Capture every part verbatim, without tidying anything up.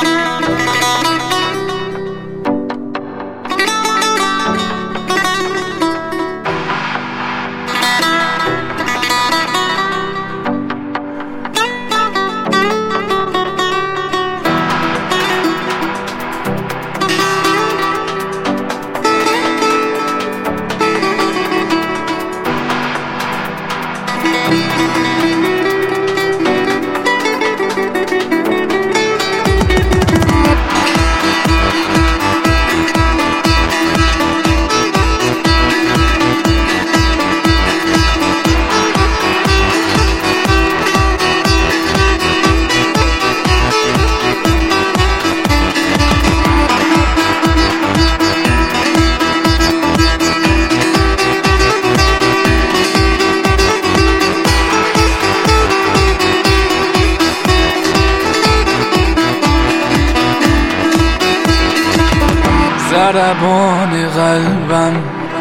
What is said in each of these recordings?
ضربان قلبم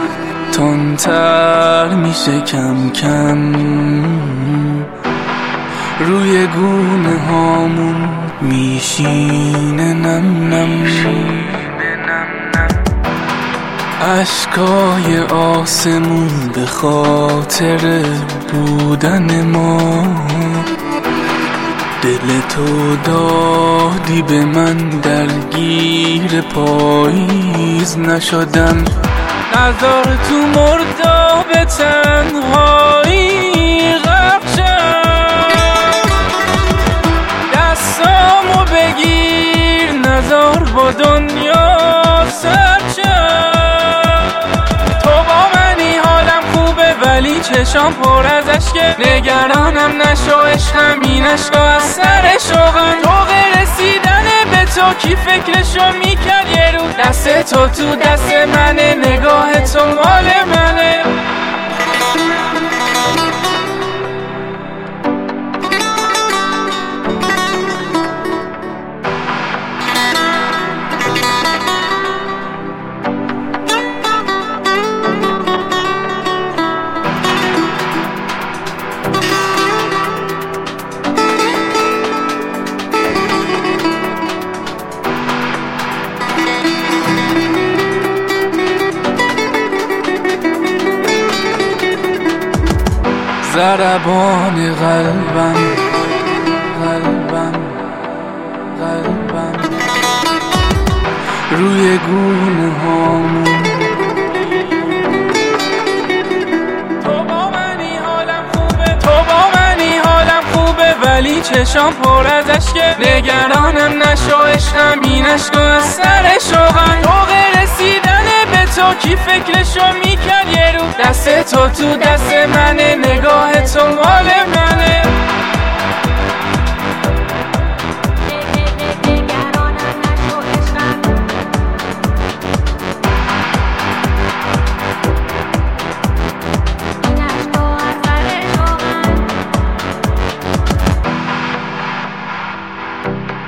تندتر میشه کم کم، روی گونه هامون میشینه نم نم، اشکای آسمون به خاطر بودن ما، دل تو دادی به من درگیر پاییز نشدم، نذار تو مرداب تنهایی غرق شم، دستامو بگیر نذار با دنیا سر شم، تو با منی حالم خوبه ولی چشام پر از اشکه، نگرانم نشو عشقم این اشکا از سر شوقم، تو غیر رسیدن به تو کی فکرشو میکرد یه رو، دست تو تو دست منه، نگاه تو مال منه. ضربان قلبم قلبم قلبم روی گونه هامون، تو با منی حالم خوبه، تو با منی حالم خوبه ولی چشام پر از اشکه، نگرانم نشو عشقم این اشکا از سر شوقم، تو غیر رسیدن به تو کی فکرشو میکرد یه رو، دست تو تو دست منه، نگاه تو مال منه. Thank you.